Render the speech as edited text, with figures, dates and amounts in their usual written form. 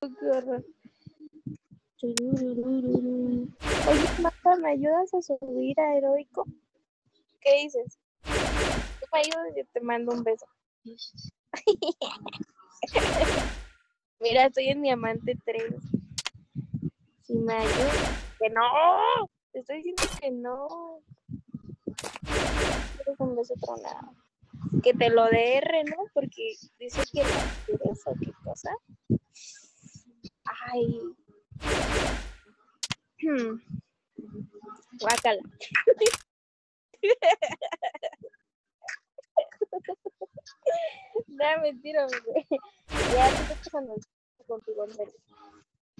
Qué horror. Oye, Marta, ¿me ayudas a subir a Heroico? ¿Qué dices? Tú me ayudas y yo te mando un beso. Mira, estoy en Diamante 3. Si me ayudas. ¡Que no! Te estoy diciendo que no. Quieres un beso tronado. Que te lo dé R, ¿no? Porque dice que no quieres o qué cosa. Ay. Guácala. No, mentira, güey. Ya te estoy pasando contigo, en serio.